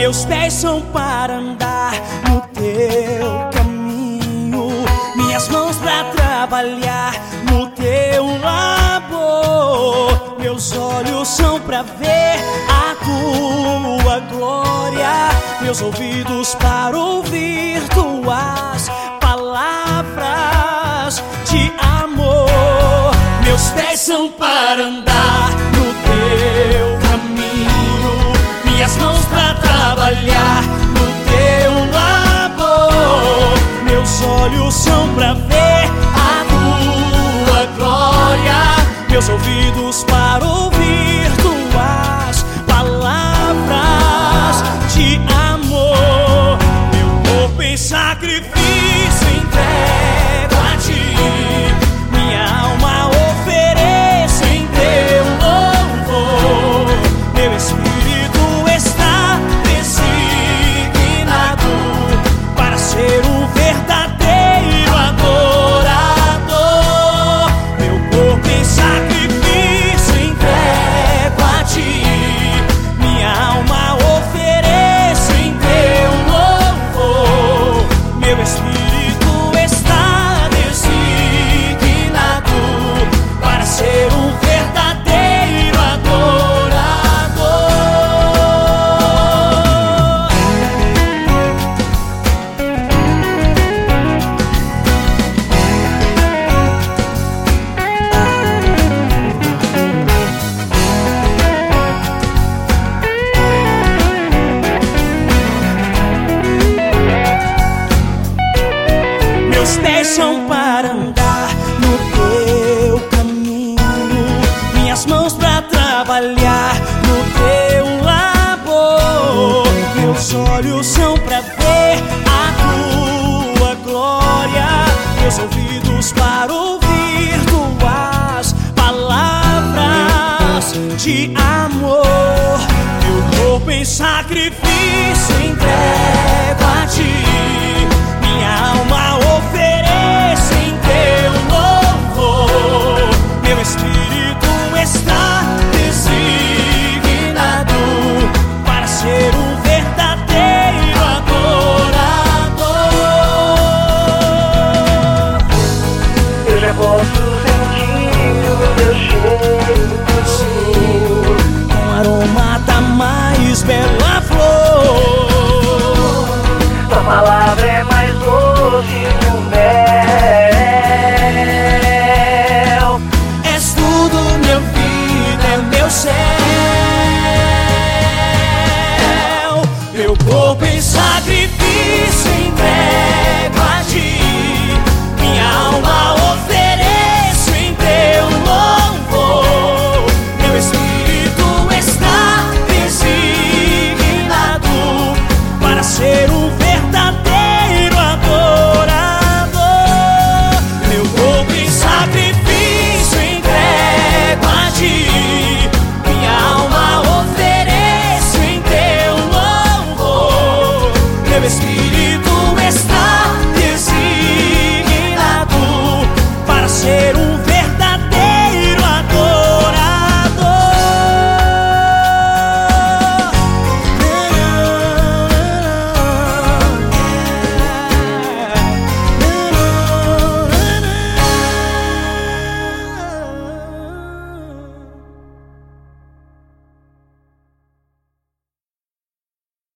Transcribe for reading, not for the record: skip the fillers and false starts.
Meus pés são para andar no teu caminho, minhas mãos para trabalhar no teu labor. Meus olhos são para ver a tua glória, meus ouvidos para ouvir tuas palavras de amor. Meus pés são para andar no teu caminho, minhas mãos para trabalhar no teu labor. Meus olhos são para ver a tua glória, meus ouvidos para ouvir tuas palavras de amor. Meu corpo em sacrifício entrego a ti, minha alma ofereço em teu louvor. Meu espírito está designado para ser um verdadeiro adorador. Meu corpo em sacrifício entrego a ti, minha alma ofereço em teu louvor. Meu espírito está designado para ser um verdadeiro adorador. Meus pés são para andar no teu caminho, minhas mãos para trabalhar no teu labor. Meus olhos são para ver